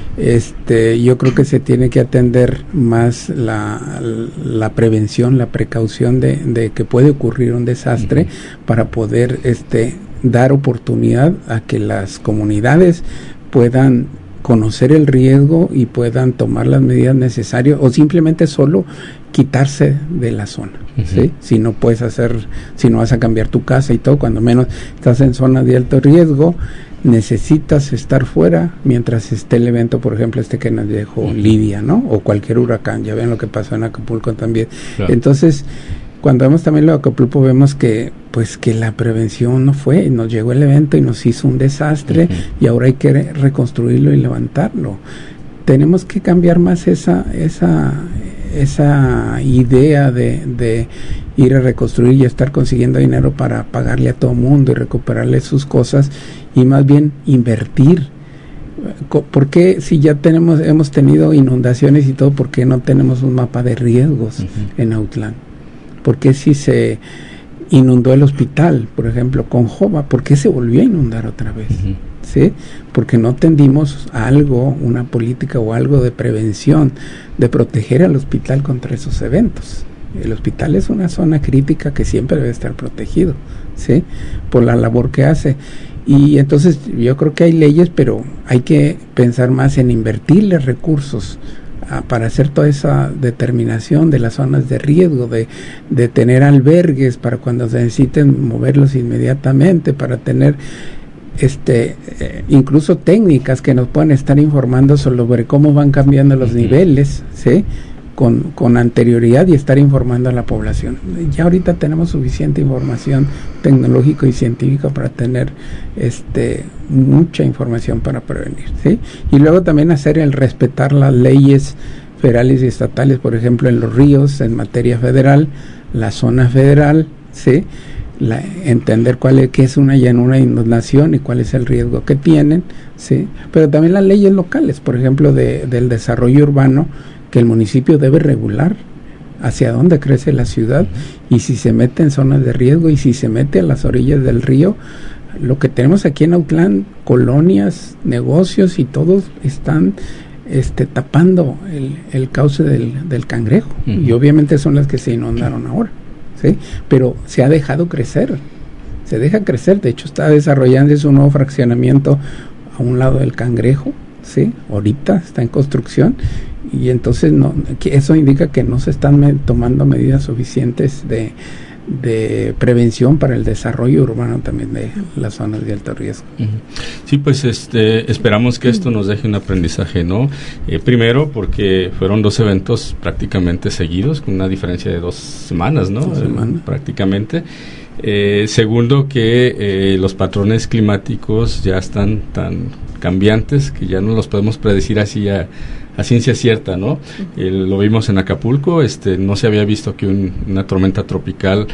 Yo creo que se tiene que atender más la prevención, la precaución de que puede ocurrir un desastre, para poder dar oportunidad a que las comunidades puedan conocer el riesgo y puedan tomar las medidas necesarias, o simplemente solo quitarse de la zona, ¿sí? Si no vas a cambiar tu casa y todo, cuando menos estás en zonas de alto riesgo, necesitas estar fuera mientras esté el evento, por ejemplo, que nos dejó Lidia, ¿no? O cualquier huracán. Ya ven lo que pasó en Acapulco también. Claro. Entonces, cuando vemos también lo de Acapulco, vemos que la prevención no fue, nos llegó el evento y nos hizo un desastre, y ahora hay que reconstruirlo y levantarlo. Tenemos que cambiar más esa idea de ir a reconstruir y estar consiguiendo dinero para pagarle a todo mundo y recuperarle sus cosas, y más bien invertir. ¿Por qué, si ya hemos tenido inundaciones y todo, por qué no tenemos un mapa de riesgos en Autlán? ¿Por qué si se inundó el hospital, por ejemplo, con Jova, por qué se volvió a inundar otra vez? ¿Sí? Porque no tendimos una política o algo de prevención, de proteger al hospital contra esos eventos. El hospital es una zona crítica que siempre debe estar protegido, ¿sí? Por la labor que hace. Y entonces yo creo que hay leyes, pero hay que pensar más en invertirle recursos para hacer toda esa determinación de las zonas de riesgo, de tener albergues para cuando se necesiten moverlos inmediatamente, para tener incluso técnicas que nos puedan estar informando sobre cómo van cambiando los niveles, ¿sí? con anterioridad y estar informando a la población. Ya ahorita tenemos suficiente información tecnológica y científica para tener mucha información para prevenir, ¿sí? Y luego también hacer el respetar las leyes federales y estatales, por ejemplo, en los ríos, en materia federal, la zona federal, ¿sí? Entender qué es una llanura de inundación y cuál es el riesgo que tienen, ¿sí? Pero también las leyes locales, por ejemplo, del desarrollo urbano, que el municipio debe regular hacia dónde crece la ciudad y si se mete en zonas de riesgo y si se mete a las orillas del río. Lo que tenemos aquí en Autlán, colonias, negocios y todos están tapando el cauce del Cangrejo, y obviamente son las que se inundaron ahora, ¿sí? Pero se ha dejado crecer, se deja crecer. De hecho está desarrollándose un nuevo fraccionamiento a un lado del Cangrejo, ¿sí? Ahorita está en construcción, y entonces eso indica que no se están tomando medidas suficientes de prevención para el desarrollo urbano también de las zonas de alto riesgo. Sí, pues esperamos que esto nos deje un aprendizaje, ¿no? Primero porque fueron 2 eventos prácticamente seguidos, con una diferencia de 2 semanas, ¿no? 2 semanas. Prácticamente. Segundo, que los patrones climáticos ya están tan cambiantes que ya no los podemos predecir así a ciencia cierta, ¿no? Lo vimos en Acapulco, no se había visto que una tormenta tropical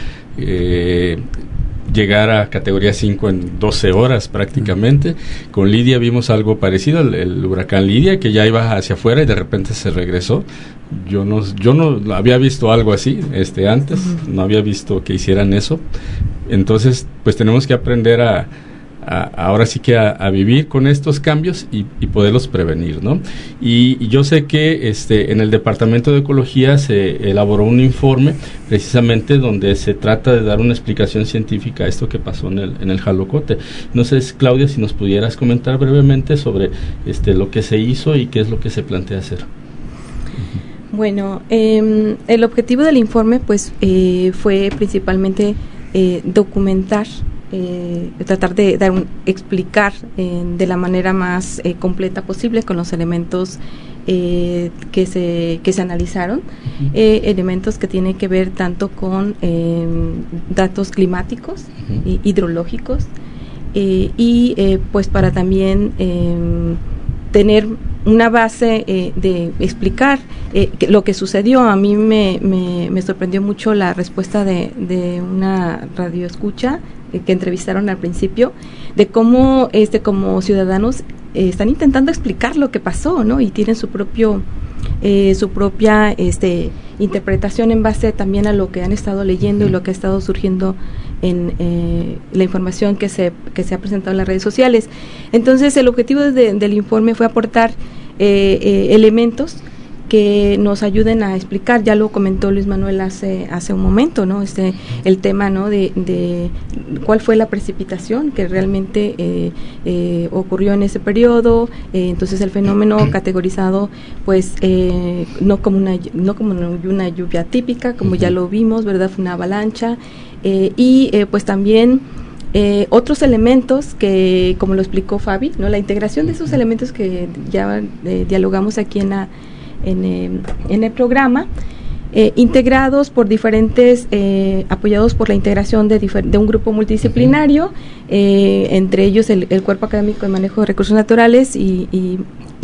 llegara a categoría 5 en 12 horas prácticamente. Con Lidia vimos algo parecido, el huracán Lidia, que ya iba hacia afuera y de repente se regresó. Yo no había visto algo así antes, no había visto que hicieran eso. Entonces, pues tenemos que aprender ahora sí que a vivir con estos cambios y poderlos prevenir, ¿no? Y yo sé que en el Departamento de Ecología se elaboró un informe precisamente donde se trata de dar una explicación científica a esto que pasó en el Jalocote. No sé, Claudia, si nos pudieras comentar brevemente sobre lo que se hizo y qué es lo que se plantea hacer. Bueno, el objetivo del informe pues fue principalmente documentar, tratar de explicar de la manera más completa posible con los elementos que se analizaron, elementos que tienen que ver tanto con datos climáticos, hidrológicos, y pues para también tener una base de explicar lo que sucedió. A mí me sorprendió mucho la respuesta de una radioescucha que entrevistaron al principio, de cómo como ciudadanos están intentando explicar lo que pasó, ¿no? Y tienen su propia interpretación en base también a lo que han estado leyendo y lo que ha estado surgiendo en la información que se ha presentado en las redes sociales. Entonces, el objetivo del informe fue aportar elementos que nos ayuden a explicar. Ya lo comentó Luis Manuel hace un momento, ¿no? El tema, ¿no? de cuál fue la precipitación que realmente ocurrió en ese periodo. Entonces el fenómeno categorizado, pues no como una lluvia típica, como ya lo vimos, ¿verdad? Fue una avalancha, y pues también otros elementos que, como lo explicó Fabi, ¿no? La integración de esos elementos que ya dialogamos aquí en el programa, integrados por diferentes, apoyados por la integración de un grupo multidisciplinario, entre ellos el Cuerpo Académico de Manejo de Recursos Naturales y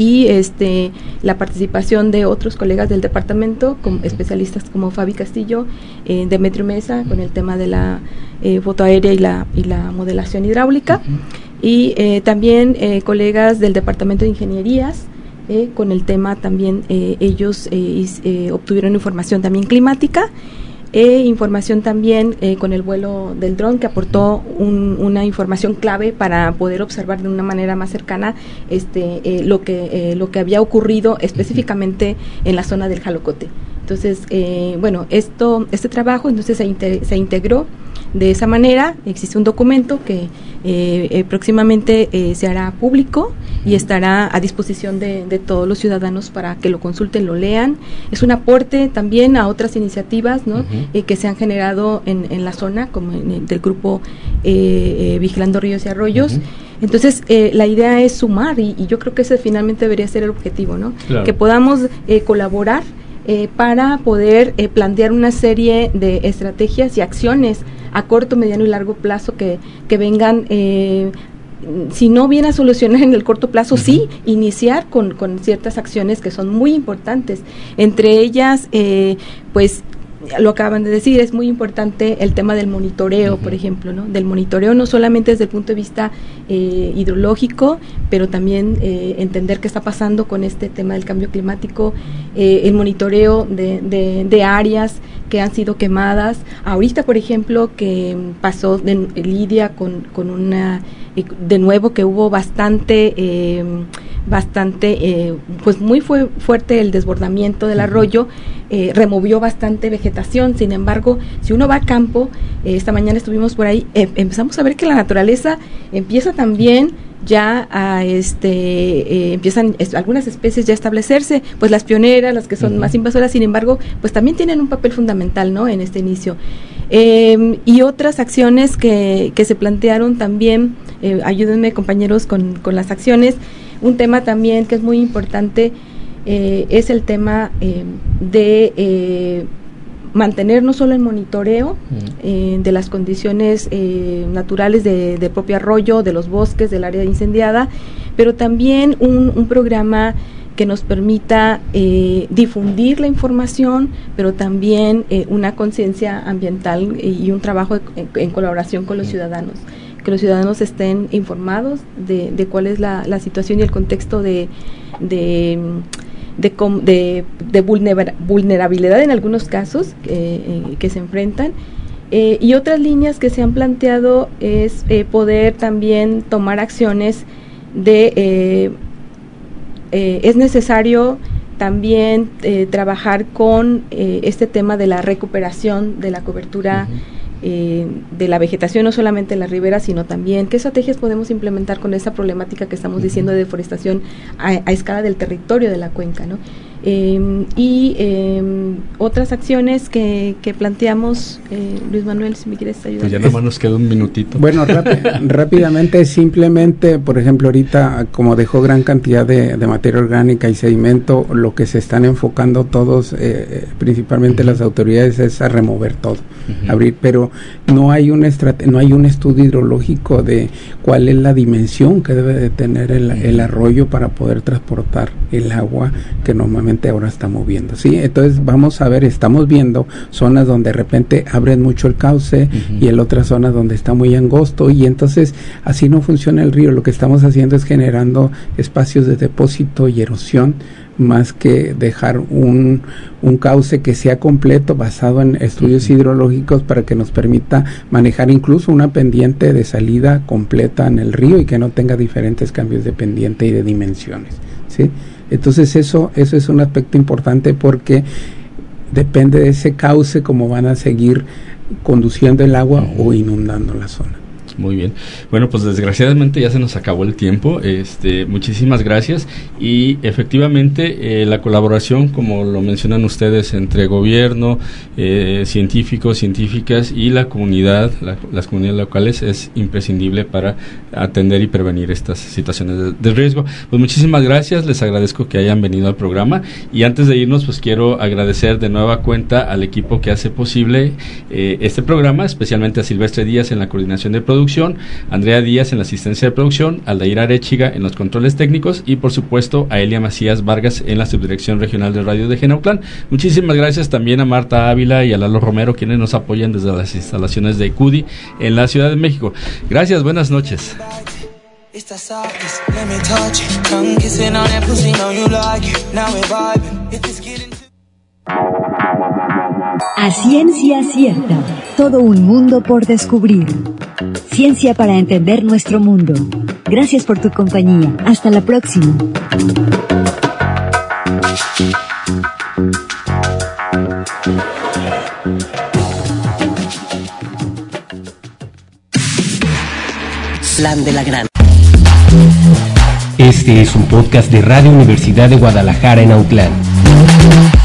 la participación de otros colegas del departamento, como especialistas como Fabi Castillo, Demetrio Mesa, con el tema de la fotoaérea y la modelación hidráulica, y también colegas del Departamento de Ingenierías, con el tema también, ellos obtuvieron información también climática, información también con el vuelo del dron, que aportó una información clave para poder observar de una manera más cercana lo que había ocurrido específicamente en la zona del Jalocote. Entonces, bueno, este trabajo entonces se integró de esa manera. Existe un documento que próximamente se hará público y estará a disposición de todos los ciudadanos para que lo consulten, lo lean. Es un aporte también a otras iniciativas, ¿no? Que se han generado en la zona, como del grupo Vigilando Ríos y Arroyos. Entonces, la idea es sumar, y yo creo que ese finalmente debería ser el objetivo, ¿no? Claro. Que podamos colaborar para poder plantear una serie de estrategias y acciones a corto, mediano y largo plazo que vengan, si no viene a solucionar en el corto plazo, sí iniciar con ciertas acciones que son muy importantes. Entre ellas, pues lo acaban de decir, es muy importante el tema del monitoreo, por ejemplo, ¿no? Del monitoreo no solamente desde el punto de vista hidrológico, pero también entender qué está pasando con este tema del cambio climático, el monitoreo de áreas que han sido quemadas. Ahorita, por ejemplo, que pasó de Lidia con una, de nuevo que hubo bastante, pues muy fuerte el desbordamiento del arroyo, removió bastante vegetación. Sin embargo, si uno va a campo, esta mañana estuvimos por ahí, empezamos a ver que la naturaleza empieza también ya a empiezan algunas especies ya a establecerse, pues las pioneras, las que son más invasoras, sin embargo, pues también tienen un papel fundamental, ¿no?, en este inicio. Y otras acciones que se plantearon también, ayúdenme compañeros con las acciones. Un tema también que es muy importante es el tema de mantener no solo el monitoreo de las condiciones naturales del propio arroyo, de los bosques, del área incendiada, pero también un programa que nos permita difundir la información, pero también una conciencia ambiental y un trabajo en colaboración con los ciudadanos. Que los ciudadanos estén informados de cuál es la situación y el contexto de vulnerabilidad en algunos casos que se enfrentan. Y otras líneas que se han planteado es poder también tomar acciones es necesario también trabajar con este tema de la recuperación de la cobertura de la vegetación, no solamente en las riberas, sino también qué estrategias podemos implementar con esa problemática que estamos diciendo de deforestación a escala del territorio de la cuenca, ¿no? Otras acciones que planteamos, Luis Manuel, si me quieres ayudar. Pues ya nomás nos queda un minutito. Bueno, rápidamente, simplemente, por ejemplo, ahorita, como dejó gran cantidad de materia orgánica y sedimento, lo que se están enfocando todos, principalmente las autoridades, es a remover todo, abrir, pero no hay un estudio hidrológico de cuál es la dimensión que debe de tener el arroyo para poder transportar el agua que normalmente ahora está moviendo, ¿sí? Entonces vamos a ver, estamos viendo zonas donde de repente abren mucho el cauce y en otras zonas donde está muy angosto, y entonces así no funciona el río. Lo que estamos haciendo es generando espacios de depósito y erosión, más que dejar un cauce que sea completo, basado en estudios hidrológicos, para que nos permita manejar incluso una pendiente de salida completa en el río y que no tenga diferentes cambios de pendiente y de dimensiones, ¿sí? Entonces eso es un aspecto importante, porque depende de ese cauce cómo van a seguir conduciendo el agua o inundando la zona. Muy bien. Bueno, pues desgraciadamente ya se nos acabó el tiempo. Muchísimas gracias. Y efectivamente la colaboración, como lo mencionan ustedes, entre gobierno, científicos, científicas y la comunidad, las comunidades locales, es imprescindible para atender y prevenir estas situaciones de riesgo. Pues muchísimas gracias. Les agradezco que hayan venido al programa. Y antes de irnos, pues quiero agradecer de nueva cuenta al equipo que hace posible este programa, especialmente a Silvestre Díaz en la coordinación de producción, Andrea Díaz en la asistencia de producción, Aldair Arechiga en los controles técnicos y por supuesto a Elia Macías Vargas en la subdirección regional de radio de Genautlán. Muchísimas gracias también a Marta Ávila y a Lalo Romero, quienes nos apoyan desde las instalaciones de CUDI en la Ciudad de México. Gracias, buenas noches. A ciencia cierta, todo un mundo por descubrir. Ciencia para entender nuestro mundo. Gracias por tu compañía. Hasta la próxima. Plan de la Gran. Este es un podcast de Radio Universidad de Guadalajara en Autlán.